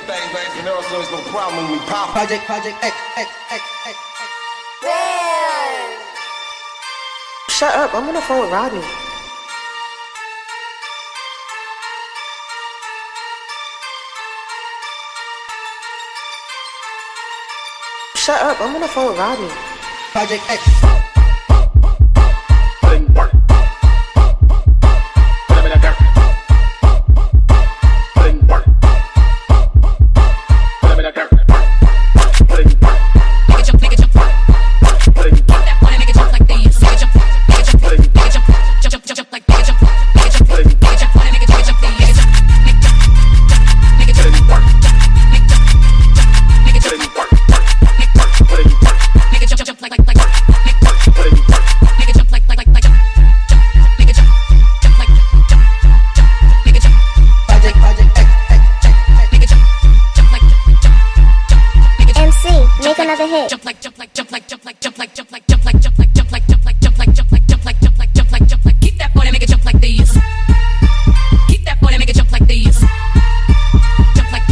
things like Vanilla, so there's no problem when we pop. Project X. Damn. Shut up, I'm on the phone with Rodney. Shut up, I'm on the phone with Rodney. Project X. Make another hit. Jump like. Keep that body, make it jump like these. Keep that body, make it jump like these. Jump like.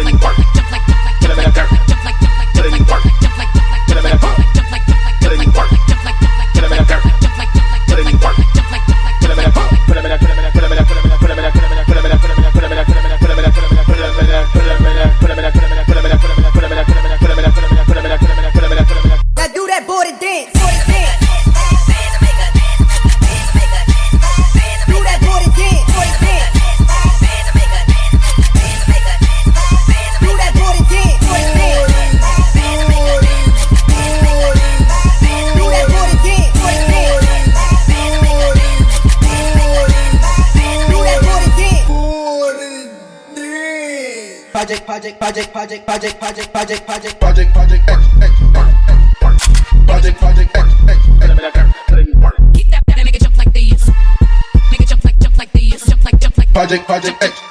Project X.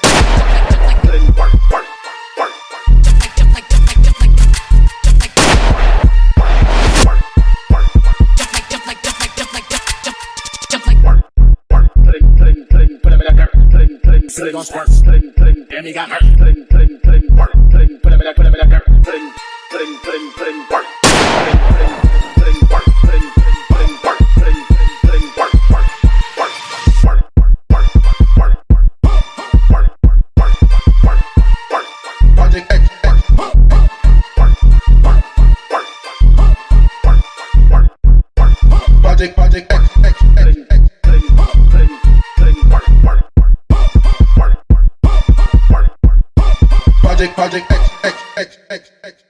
Sling on sparks, sling, and he got hurt. Sling, work, sling, put him in that dirt. Sling, work, sling, work, sling, work, sling, work. Project X. Project X. Project X.